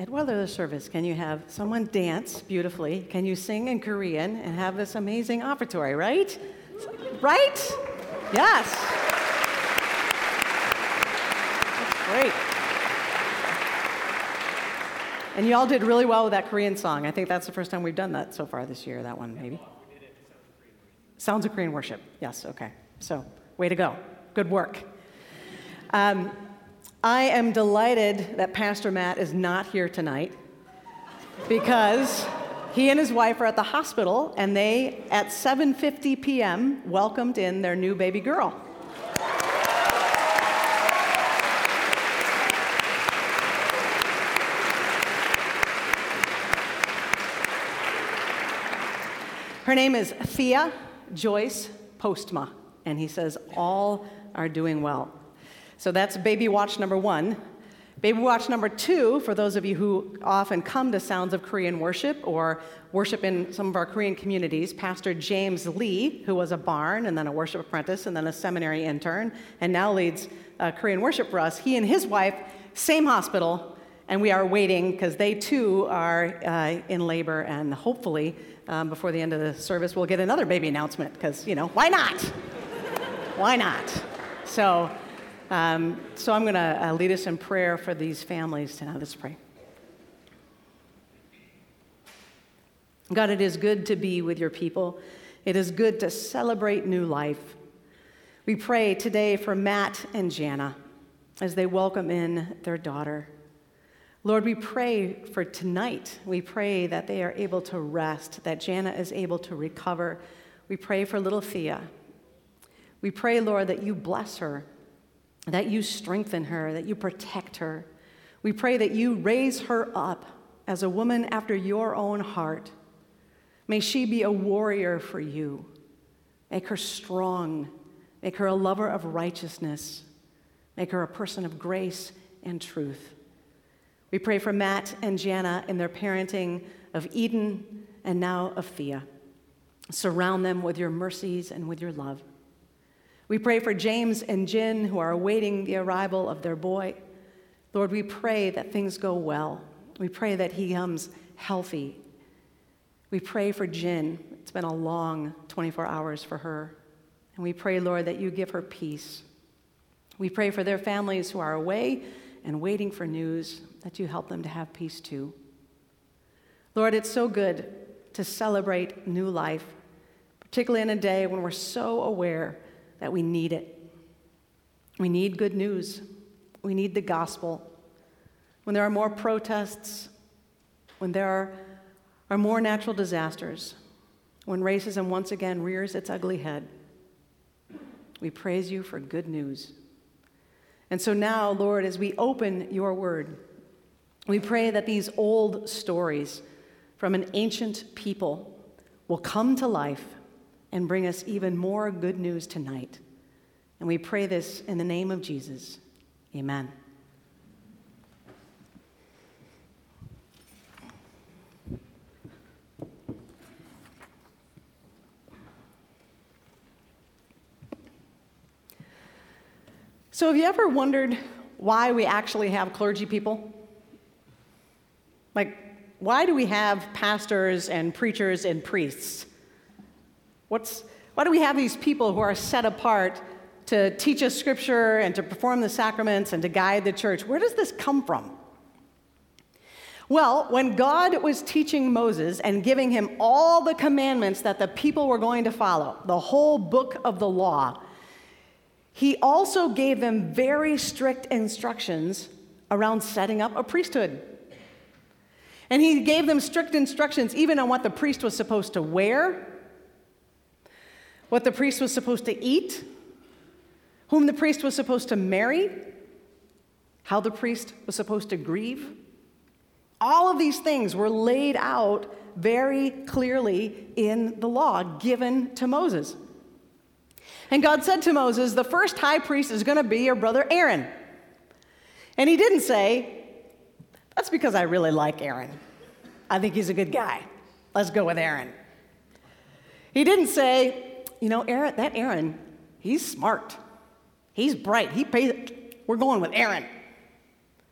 at what other service can you have someone dance beautifully? Can you sing in Korean and have this amazing offertory, right? Right? Yes. That's great. And you all did really well with that Korean song. I think that's the first time we've done that so far this year, that one maybe. Sounds of Korean Worship. Yes, okay. So, way to go. Good work. I am delighted that Pastor Matt is not here tonight because he and his wife are at the hospital, and they, at 7:50 p.m., welcomed in their new baby girl. Her name is Thea Joyce Postma, and he says all are doing well. So that's baby watch number 1. Baby watch number 2, for those of you who often come to Sounds of Korean Worship or worship in some of our Korean communities, Pastor James Lee, who was a barn and then a worship apprentice and then a seminary intern, and now leads Korean worship for us. He and his wife, same hospital, and we are waiting because they too are in labor, and hopefully before the end of the service we'll get another baby announcement because, why not? Why not? So I'm going to lead us in prayer for these families tonight. Let's pray. God, it is good to be with your people. It is good to celebrate new life. We pray today for Matt and Jana as they welcome in their daughter. Lord, we pray for tonight. We pray that they are able to rest, that Jana is able to recover. We pray for little Thea. We pray, Lord, that you bless her, that you strengthen her, that you protect her. We pray that you raise her up as a woman after your own heart. May she be a warrior for you. Make her strong. Make her a lover of righteousness. Make her a person of grace and truth. We pray for Matt and Jana in their parenting of Eden and now of Thea. Surround them with your mercies and with your love. We pray for James and Jin, who are awaiting the arrival of their boy. Lord, we pray that things go well. We pray that he comes healthy. We pray for Jin. It's been a long 24 hours for her. And we pray, Lord, that you give her peace. We pray for their families who are away and waiting for news, that you help them to have peace too. Lord, it's so good to celebrate new life, particularly in a day when we're so aware that we need it. We need good news. We need the gospel. When there are more protests, when there are more natural disasters, when racism once again rears its ugly head, we praise you for good news. And so now, Lord, as we open your word, we pray that these old stories from an ancient people will come to life and bring us even more good news tonight. And we pray this in the name of Jesus. Amen. So have you ever wondered why we actually have clergy people? Like, why do we have pastors and preachers and priests? Why do we have these people who are set apart to teach us scripture and to perform the sacraments and to guide the church? Where does this come from? Well, when God was teaching Moses and giving him all the commandments that the people were going to follow, the whole book of the law, he also gave them very strict instructions around setting up a priesthood. And he gave them strict instructions even on what the priest was supposed to wear, what the priest was supposed to eat, whom the priest was supposed to marry, how the priest was supposed to grieve. All of these things were laid out very clearly in the law given to Moses. And God said to Moses, the first high priest is going to be your brother Aaron. And he didn't say, that's because I really like Aaron. I think he's a good guy. Let's go with Aaron. He didn't say, Aaron, he's smart. He's bright. We're going with Aaron.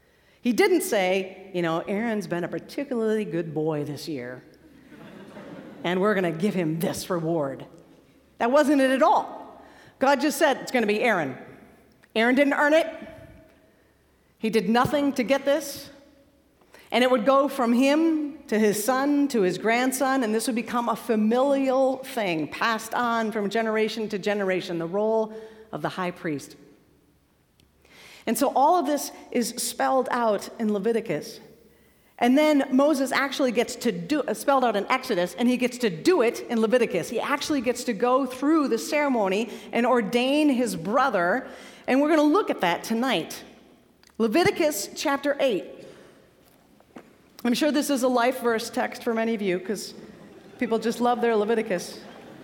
He didn't say, Aaron's been a particularly good boy this year, and we're going to give him this reward. That wasn't it at all. God just said, it's going to be Aaron. Aaron didn't earn it. He did nothing to get this. And it would go from him to his son to his grandson, and this would become a familial thing, passed on from generation to generation, the role of the high priest. And so all of this is spelled out in Leviticus. And then Moses actually gets to do spelled out in Exodus, and he gets to do it in Leviticus. He actually gets to go through the ceremony and ordain his brother, and we're going to look at that tonight. Leviticus chapter 8. I'm sure this is a life verse text for many of you because people just love their Leviticus.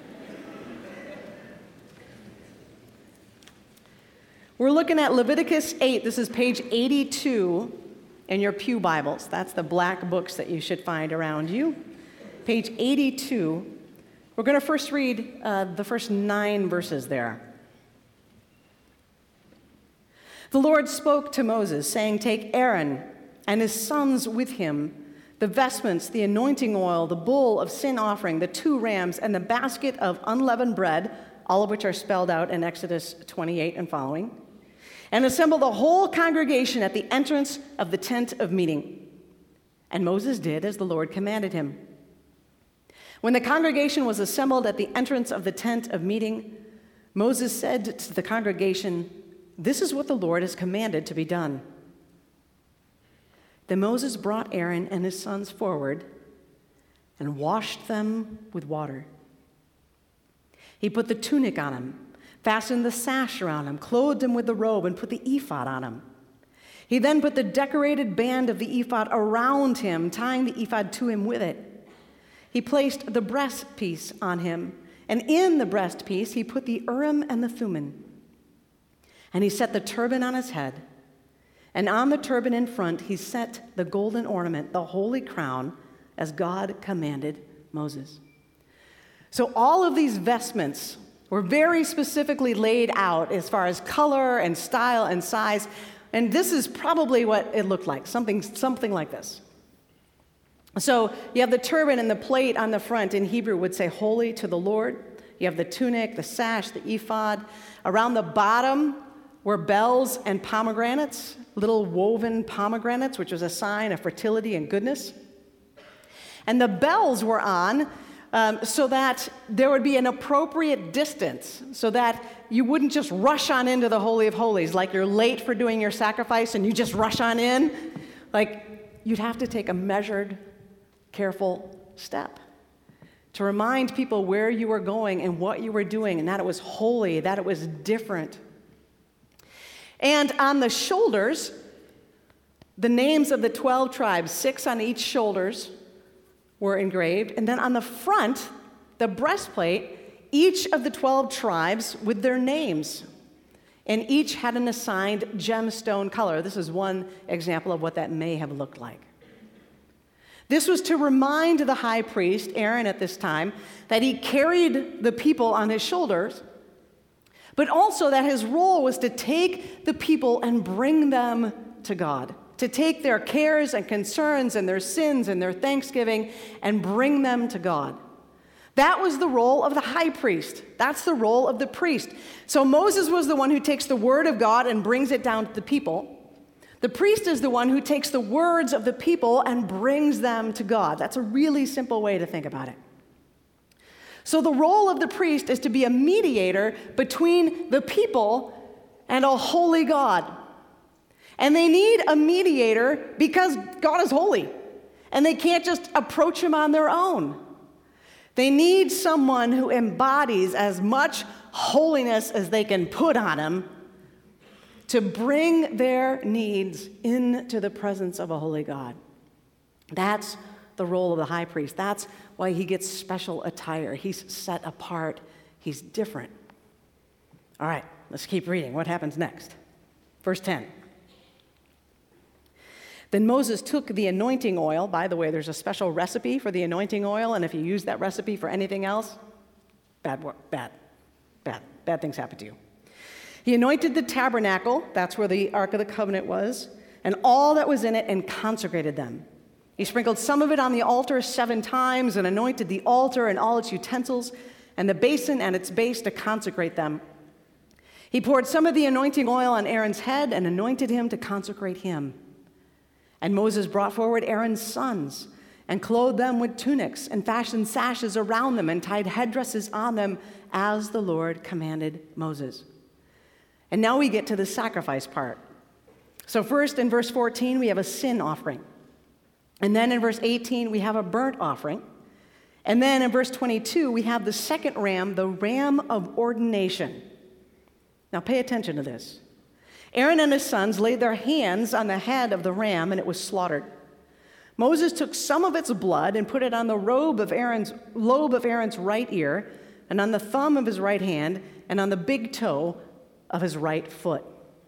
We're looking at Leviticus 8. This is page 82 in your pew Bibles. That's the black books that you should find around you. Page 82. We're going to first read the first 9 verses there. The Lord spoke to Moses, saying, "Take Aaron and his sons with him, the vestments, the anointing oil, the bull of sin offering, the 2 rams, and the basket of unleavened bread," all of which are spelled out in Exodus 28 and following, "and assemble the whole congregation at the entrance of the tent of meeting." And Moses did as the Lord commanded him. When the congregation was assembled at the entrance of the tent of meeting, Moses said to the congregation, "This is what the Lord has commanded to be done." Then Moses brought Aaron and his sons forward and washed them with water. He put the tunic on him, fastened the sash around him, clothed him with the robe, and put the ephod on him. He then put the decorated band of the ephod around him, tying the ephod to him with it. He placed the breastpiece on him, and in the breastpiece he put the Urim and the Thummim. And he set the turban on his head, and on the turban in front he set the golden ornament, the holy crown, as God commanded Moses. So all of these vestments were very specifically laid out as far as color and style and size, and this is probably what it looked like, something like this. So you have the turban, and the plate on the front in Hebrew would say "Holy to the Lord." You have the tunic, the sash, the ephod. Around the bottom were bells and pomegranates, little woven pomegranates, which was a sign of fertility and goodness. And the bells were on so that there would be an appropriate distance, so that you wouldn't just rush on into the Holy of Holies, like you're late for doing your sacrifice and you just rush on in. Like, you'd have to take a measured, careful step to remind people where you were going and what you were doing, and that it was holy, that it was different. And on the shoulders, the names of the 12 tribes, 6 on each shoulders, were engraved. And then on the front, the breastplate, each of the 12 tribes with their names. And each had an assigned gemstone color. This is one example of what that may have looked like. This was to remind the high priest, Aaron at this time, that he carried the people on his shoulders, but also that his role was to take the people and bring them to God, to take their cares and concerns and their sins and their thanksgiving and bring them to God. That was the role of the high priest. That's the role of the priest. So Moses was the one who takes the word of God and brings it down to the people. The priest is the one who takes the words of the people and brings them to God. That's a really simple way to think about it. So the role of the priest is to be a mediator between the people and a holy God. And they need a mediator because God is holy, and they can't just approach him on their own. They need someone who embodies as much holiness as they can put on him to bring their needs into the presence of a holy God. That's the role of the high priest. That's why he gets special attire. He's set apart. He's different. All right, let's keep reading. What happens next? Verse 10. Then Moses took the anointing oil. By the way, there's a special recipe for the anointing oil, and if you use that recipe for anything else, bad things happen to you. He anointed the tabernacle. That's where the Ark of the Covenant was. and all that was in it, and consecrated them. He sprinkled some of it on the altar 7 times and anointed the altar and all its utensils and the basin and its base to consecrate them. He poured some of the anointing oil on Aaron's head and anointed him to consecrate him. And Moses brought forward Aaron's sons and clothed them with tunics and fashioned sashes around them and tied headdresses on them as the Lord commanded Moses. And now we get to the sacrifice part. So first in verse 14, we have a sin offering. And then in verse 18, we have a burnt offering. And then in verse 22, we have the second ram, the ram of ordination. Now pay attention to this. Aaron and his sons laid their hands on the head of the ram, and it was slaughtered. Moses took some of its blood and put it on the lobe of Aaron's right ear, and on the thumb of his right hand, and on the big toe of his right foot.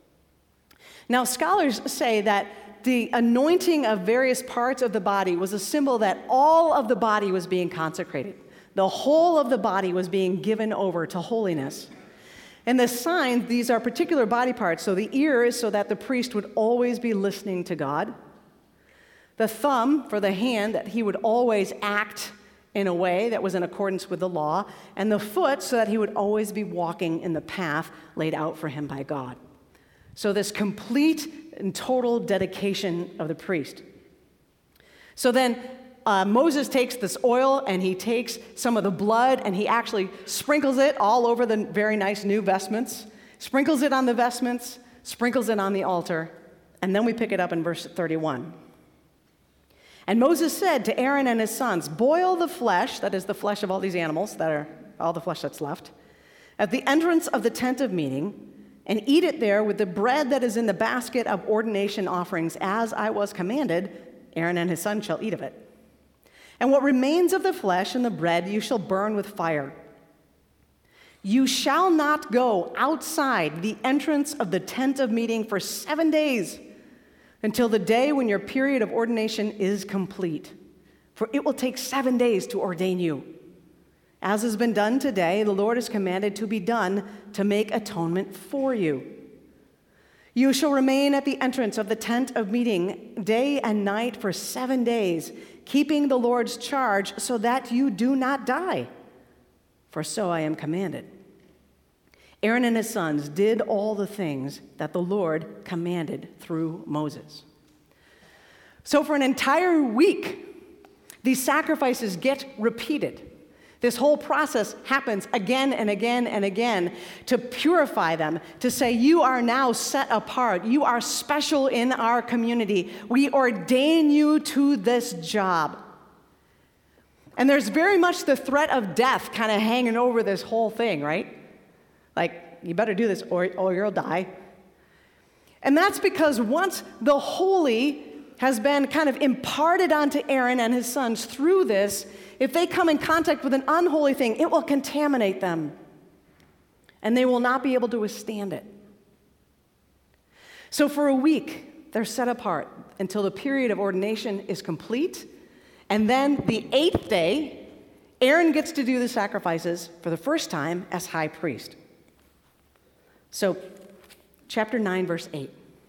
Now, scholars say that the anointing of various parts of the body was a symbol that all of the body was being consecrated. The whole of the body was being given over to holiness. And the signs, these are particular body parts. So the ear is so that the priest would always be listening to God. The thumb for the hand, that he would always act in a way that was in accordance with the law. And the foot, so that he would always be walking in the path laid out for him by God. So this complete and total dedication of the priest. So then Moses takes this oil and he takes some of the blood and he actually sprinkles it all over the very nice new vestments, sprinkles it on the vestments, sprinkles it on the altar, and then we pick it up in verse 31. And Moses said to Aaron and his sons, boil the flesh, that is the flesh of all these animals, that are all the flesh that's left, at the entrance of the tent of meeting, and eat it there with the bread that is in the basket of ordination offerings, as I was commanded. Aaron and his son shall eat of it. And what remains of the flesh and the bread you shall burn with fire. You shall not go outside the entrance of the tent of meeting for 7 days, until the day when your period of ordination is complete. For it will take 7 days to ordain you. As has been done today, the Lord has commanded to be done to make atonement for you. You shall remain at the entrance of the tent of meeting day and night for 7 days, keeping the Lord's charge so that you do not die. For so I am commanded. Aaron and his sons did all the things that the Lord commanded through Moses. So for an entire week, these sacrifices get repeated. This whole process happens again and again and again to purify them, to say, you are now set apart. You are special in our community. We ordain you to this job. And there's very much the threat of death kind of hanging over this whole thing, right? Like, you better do this or you'll die. And that's because once the holy has been kind of imparted onto Aaron and his sons through this, if they come in contact with an unholy thing, it will contaminate them, and they will not be able to withstand it. So for a week, they're set apart until the period of ordination is complete, and then the 8th day, Aaron gets to do the sacrifices for the first time as high priest. So, chapter 9, verse 8.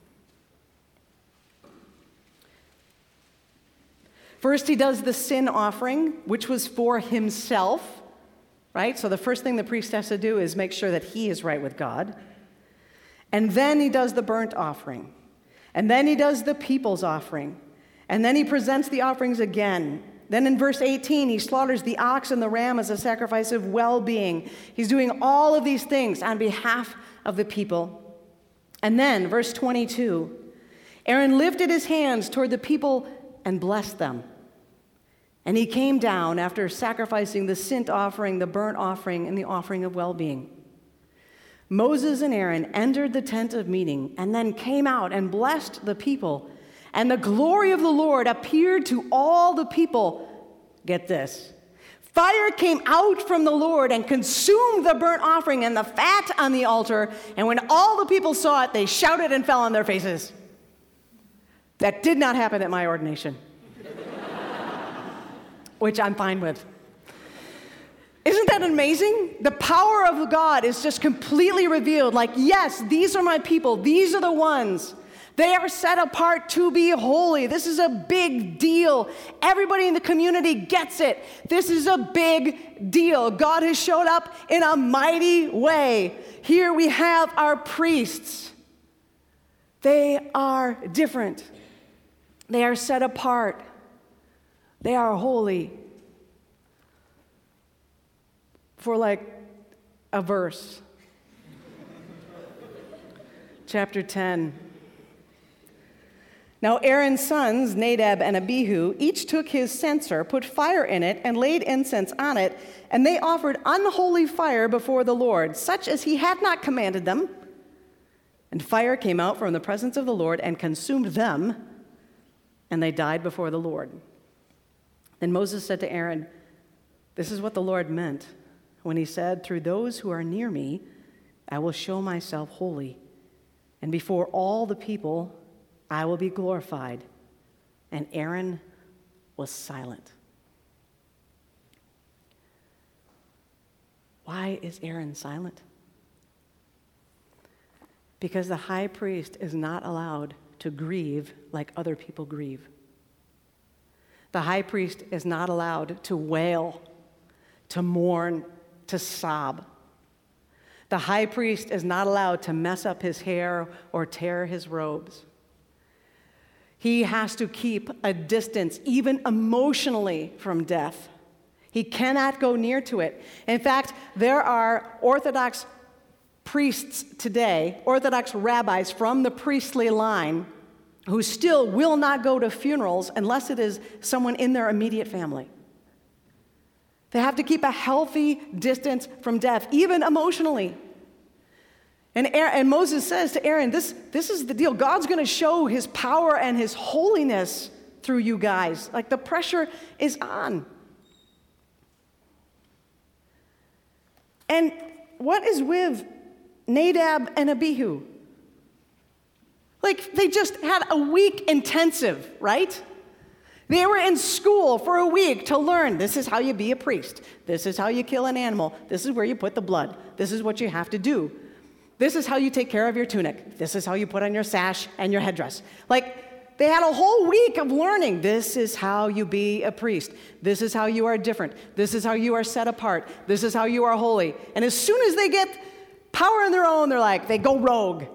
First, he does the sin offering, which was for himself, right? So the first thing the priest has to do is make sure that he is right with God. And then he does the burnt offering. And then he does the people's offering. And then he presents the offerings again. Then in verse 18, he slaughters the ox and the ram as a sacrifice of well-being. He's doing all of these things on behalf of the people. And then, verse 22, Aaron lifted his hands toward the people and blessed them. And he came down after sacrificing the sin offering, the burnt offering, and the offering of well-being. Moses and Aaron entered the tent of meeting and then came out and blessed the people. And the glory of the Lord appeared to all the people. Get this. Fire came out from the Lord and consumed the burnt offering and the fat on the altar. And when all the people saw it, they shouted and fell on their faces. That did not happen at my ordination. Which I'm fine with. Isn't that amazing? The power of God is just completely revealed. Like, yes, these are my people. These are the ones They are set apart to be holy. This is a big deal. Everybody in the community gets it. This is a big deal. God has showed up in a mighty way. Here we have our priests. They are different. They are set apart. They are holy. For like a verse. Chapter 10. Now Aaron's sons, Nadab and Abihu, each took his censer, put fire in it, and laid incense on it, and they offered unholy fire before the Lord, such as he had not commanded them. And fire came out from the presence of the Lord and consumed them, and they died before the Lord. Then Moses said to Aaron, "This is what the Lord meant when he said, 'Through those who are near me, I will show myself holy, and before all the people I will be glorified.'" And Aaron was silent. Why is Aaron silent? Because the high priest is not allowed to grieve like other people grieve. The high priest is not allowed to wail, to mourn, to sob. The high priest is not allowed to mess up his hair or tear his robes. He has to keep a distance, even emotionally, from death. He cannot go near to it. In fact, there are Orthodox priests today, Orthodox rabbis from the priestly line, who still will not go to funerals unless it is someone in their immediate family. They have to keep a healthy distance from death, even emotionally. And Moses says to Aaron, this is the deal. God's going to show his power and his holiness through you guys. Like, the pressure is on. And what is with Nadab and Abihu? Like, they just had a week intensive, right? They were in school for a week to learn, this is how you be a priest. This is how you kill an animal. This is where you put the blood. This is what you have to do. This is how you take care of your tunic. This is how you put on your sash and your headdress. Like, they had a whole week of learning. This is how you be a priest. This is how you are different. This is how you are set apart. This is how you are holy. And as soon as they get power on their own, they go rogue.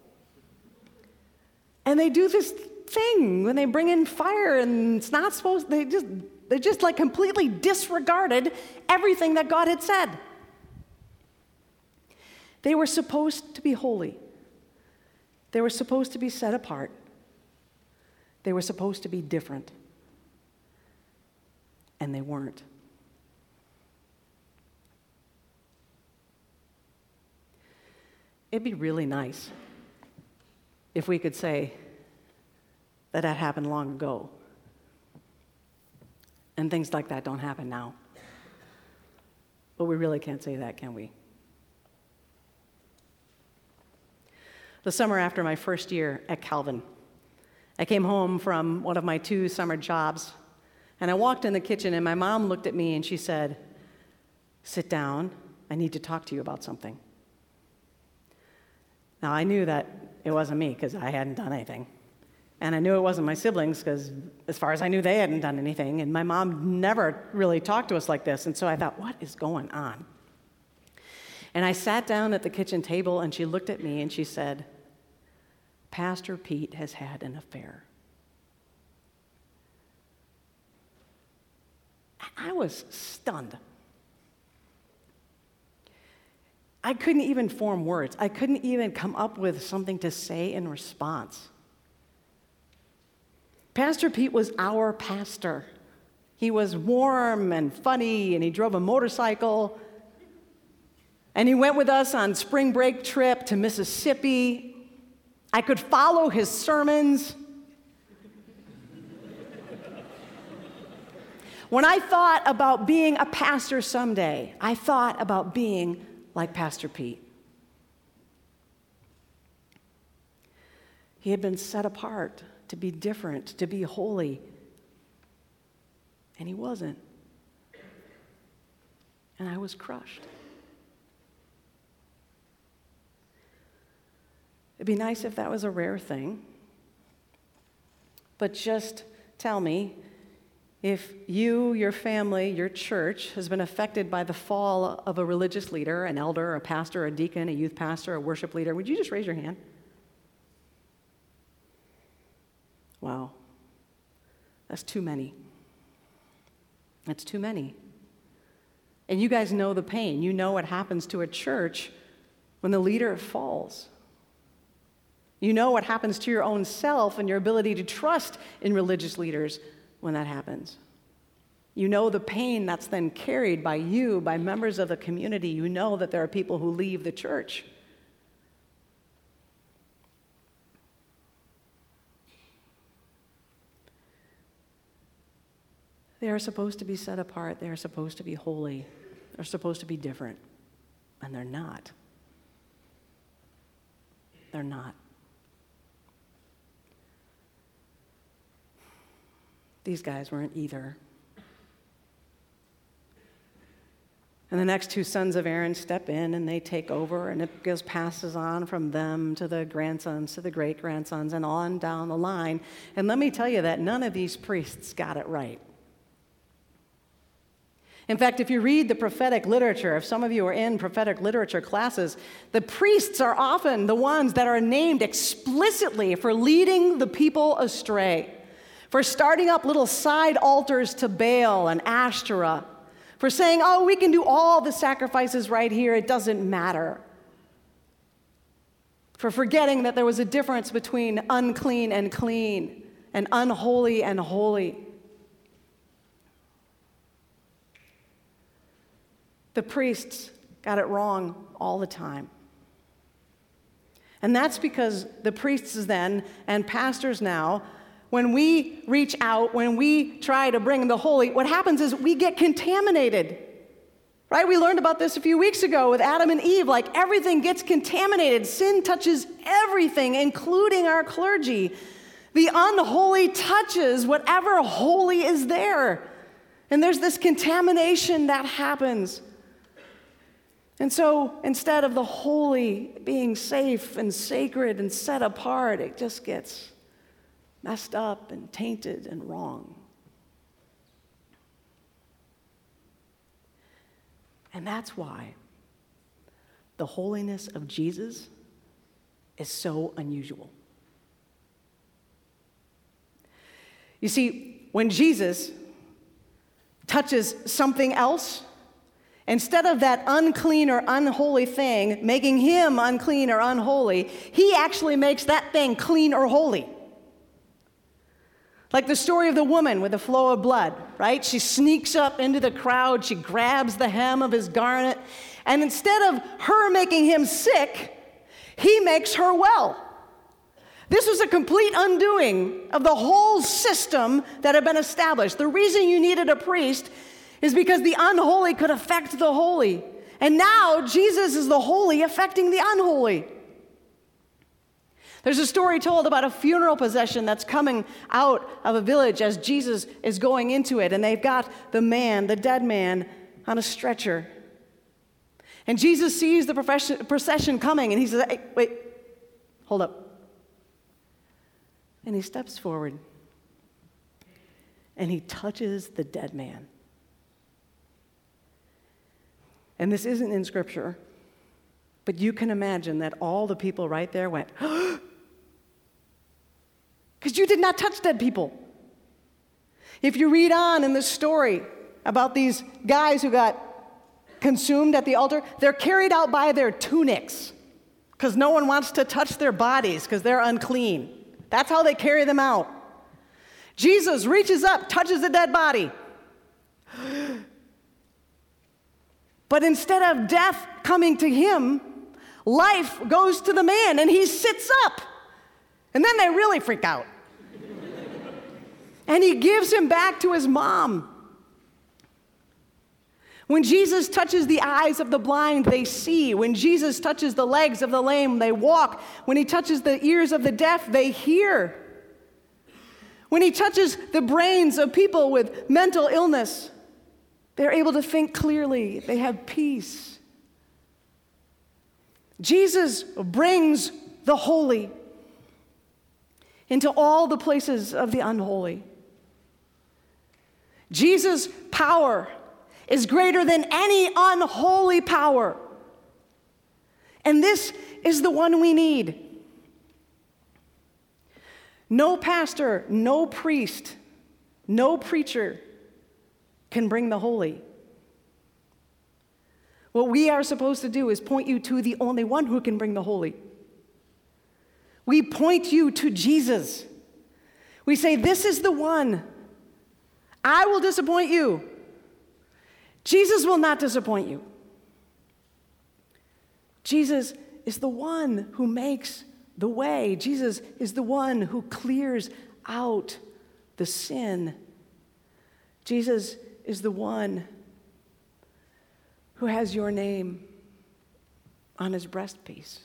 And they do this thing when they bring in fire, and it's not supposed, they just like completely disregarded everything that God had said. They were supposed to be holy. They were supposed to be set apart. They were supposed to be different. And they weren't. It'd be really nice if we could say that happened long ago. And things like that don't happen now. But we really can't say that, can we? The summer after my first year at Calvin, I came home from one of my 2 summer jobs, and I walked in the kitchen, and my mom looked at me and she said, "Sit down, I need to talk to you about something." Now, I knew that it wasn't me because I hadn't done anything. And I knew it wasn't my siblings because, as far as I knew, they hadn't done anything. And my mom never really talked to us like this. And so I thought, what is going on? And I sat down at the kitchen table, and she looked at me and she said, "Pastor Pete has had an affair." I was stunned. I couldn't even form words. I couldn't even come up with something to say in response. Pastor Pete was our pastor. He was warm and funny, and he drove a motorcycle. And he went with us on spring break trip to Mississippi. I could follow his sermons. When I thought about being a pastor someday, I thought about being like Pastor Pete. He had been set apart to be different, to be holy, and he wasn't. And I was crushed. It'd be nice if that was a rare thing, But just tell me if you, your family, your church has been affected by the fall of a religious leader, an elder, a pastor, a deacon, a youth pastor, a worship leader. Would you just raise your hand? Wow. That's too many. That's too many. And you guys know the pain. You know what happens to a church when the leader falls. You know what happens to your own self and your ability to trust in religious leaders when that happens. You know the pain that's then carried by you, by members of the community. You know that there are people who leave the church. They are supposed to be set apart. They are supposed to be holy. They're supposed to be different. And they're not. They're not. These guys weren't either. And the next two sons of Aaron step in and they take over, and it just passes on from them to the grandsons, to the great-grandsons, and on down the line. And let me tell you that none of these priests got it right. In fact, if you read the prophetic literature, if some of you are in prophetic literature classes, the priests are often the ones that are named explicitly for leading the people astray, for starting up little side altars to Baal and Ashtoreth, for saying, oh, we can do all the sacrifices right here, it doesn't matter, for forgetting that there was a difference between unclean and clean, and unholy and holy. The priests got it wrong all the time. And that's because the priests then and pastors now, when we reach out, when we try to bring the holy, what happens is we get contaminated. Right? We learned about this a few weeks ago with Adam and Eve. Like everything gets contaminated. Sin touches everything, including our clergy. The unholy touches whatever holy is there. And there's this contamination that happens. And so instead of the holy being safe and sacred and set apart, it just gets messed up and tainted and wrong. And that's why the holiness of Jesus is so unusual. You see, when Jesus touches something else, instead of that unclean or unholy thing making him unclean or unholy, he actually makes that thing clean or holy. Like the story of the woman with the flow of blood, right? She sneaks up into the crowd, she grabs the hem of his garment, and instead of her making him sick, he makes her well. This was a complete undoing of the whole system that had been established. The reason you needed a priest is because the unholy could affect the holy. And now Jesus is the holy affecting the unholy. There's a story told about a funeral procession that's coming out of a village as Jesus is going into it. And they've got the dead man, on a stretcher. And Jesus sees the procession coming and he says, hey, wait, hold up. And he steps forward and he touches the dead man. And this isn't in Scripture, but you can imagine that all the people right there went, because you did not touch dead people. If you read on in the story about these guys who got consumed at the altar, they're carried out by their tunics because no one wants to touch their bodies because they're unclean. That's how they carry them out. Jesus reaches up, touches the dead body. But instead of death coming to him, life goes to the man and he sits up. And then they really freak out. And he gives him back to his mom. When Jesus touches the eyes of the blind, they see. When Jesus touches the legs of the lame, they walk. When he touches the ears of the deaf, they hear. When he touches the brains of people with mental illness, they're able to think clearly. They have peace. Jesus brings the holy. into all the places of the unholy. Jesus' power is greater than any unholy power. And this is the one we need. No pastor, no priest, no preacher can bring the holy. What we are supposed to do is point you to the only one who can bring the holy. We point you to Jesus. We say, this is the one. I will disappoint you. Jesus will not disappoint you. Jesus is the one who makes the way. Jesus is the one who clears out the sin. Jesus is the one who has your name on his breastpiece.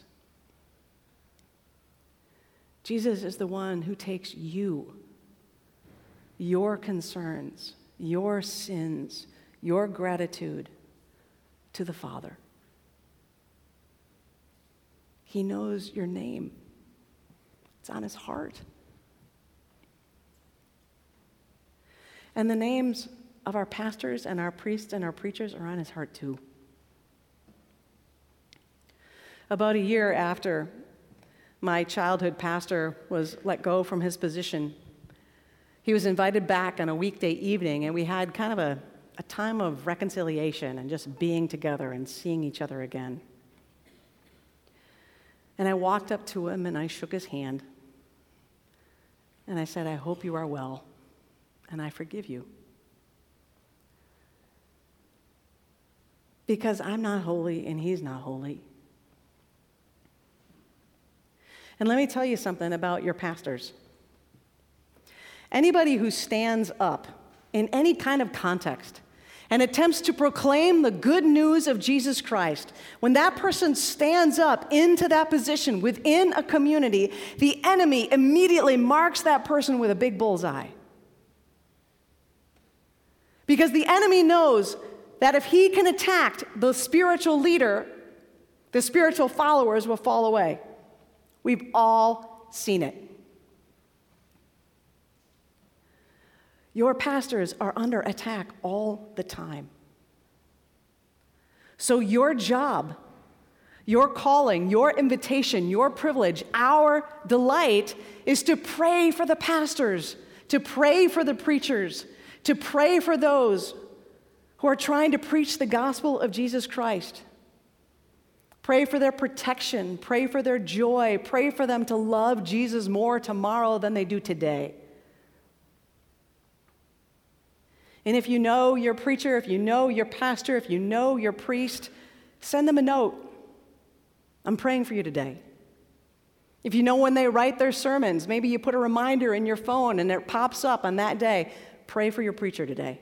Jesus is the one who takes you, your concerns, your sins, your gratitude to the Father. He knows your name. It's on his heart. And the names of our pastors and our priests and our preachers are on his heart too. About a year after my childhood pastor was let go from his position, he was invited back on a weekday evening, and we had kind of a time of reconciliation and just being together and seeing each other again. And I walked up to him and I shook his hand. And I said, I hope you are well, and I forgive you. Because I'm not holy and he's not holy. And let me tell you something about your pastors. Anybody who stands up in any kind of context and attempts to proclaim the good news of Jesus Christ, when that person stands up into that position within a community, the enemy immediately marks that person with a big bullseye. Because the enemy knows that if he can attack the spiritual leader, the spiritual followers will fall away. We've all seen it. Your pastors are under attack all the time. So your job, your calling, your invitation, your privilege, our delight is to pray for the pastors, to pray for the preachers, to pray for those who are trying to preach the gospel of Jesus Christ. Pray for their protection, pray for their joy, pray for them to love Jesus more tomorrow than they do today. And if you know your preacher, if you know your pastor, if you know your priest, send them a note. I'm praying for you today. If you know when they write their sermons, maybe you put a reminder in your phone and it pops up on that day. Pray for your preacher today.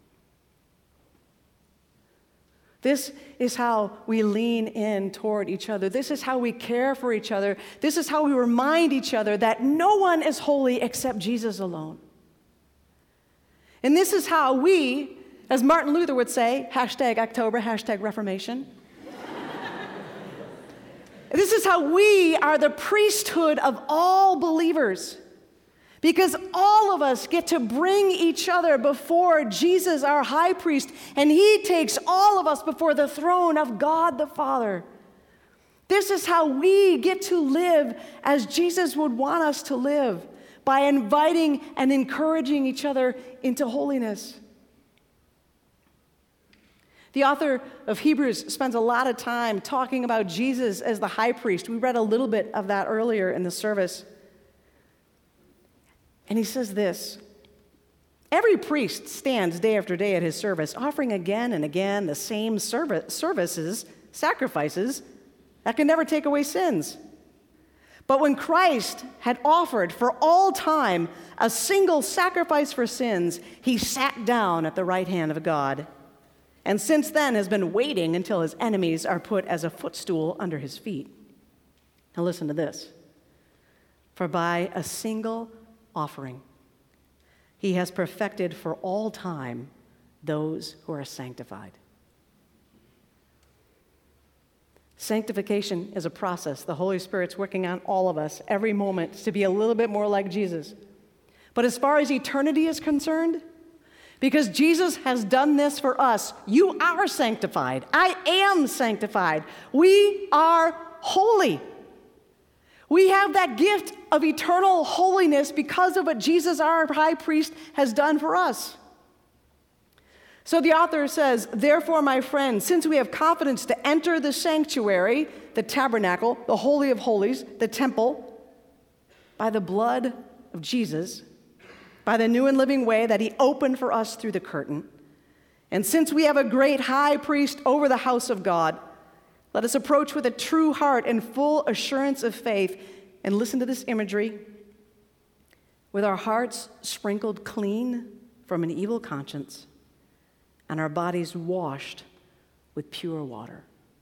This is how we lean in toward each other. This is how we care for each other. This is how we remind each other that no one is holy except Jesus alone. And this is how we, as Martin Luther would say, #October, #Reformation. This is how we are the priesthood of all believers. Because all of us get to bring each other before Jesus, our high priest, and he takes all of us before the throne of God the Father. This is how we get to live as Jesus would want us to live, by inviting and encouraging each other into holiness. The author of Hebrews spends a lot of time talking about Jesus as the high priest. We read a little bit of that earlier in the service. And he says this: every priest stands day after day at his service, offering again and again the same sacrifices that can never take away sins. But when Christ had offered for all time a single sacrifice for sins, he sat down at the right hand of God, and since then has been waiting until his enemies are put as a footstool under his feet. Now listen to this. For by a single offering, he has perfected for all time those who are sanctified. Sanctification is a process. The Holy Spirit's working on all of us every moment to be a little bit more like Jesus. But as far as eternity is concerned, because Jesus has done this for us, you are sanctified. I am sanctified. We are holy. We have that gift of eternal holiness because of what Jesus, our high priest, has done for us. So the author says, therefore, my friends, since we have confidence to enter the sanctuary, the tabernacle, the Holy of Holies, the temple, by the blood of Jesus, by the new and living way that he opened for us through the curtain, and since we have a great high priest over the house of God, let us approach with a true heart and full assurance of faith. And listen to this imagery. With our hearts sprinkled clean from an evil conscience and our bodies washed with pure water.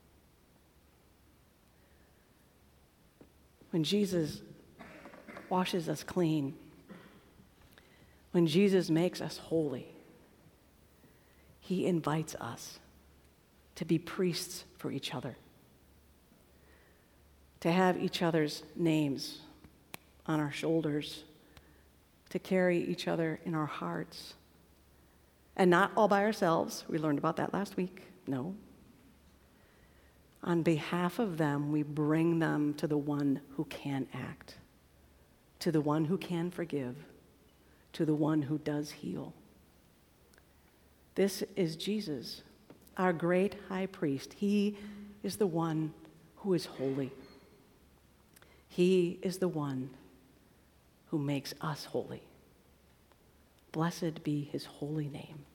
When Jesus washes us clean, when Jesus makes us holy, he invites us to be priests for each other, to have each other's names on our shoulders, to carry each other in our hearts. And not all by ourselves. We learned about that last week. No. On behalf of them, we bring them to the one who can act, to the one who can forgive, to the one who does heal. This is Jesus, our great high priest. He is the one who is holy. He is the one who makes us holy. Blessed be his holy name.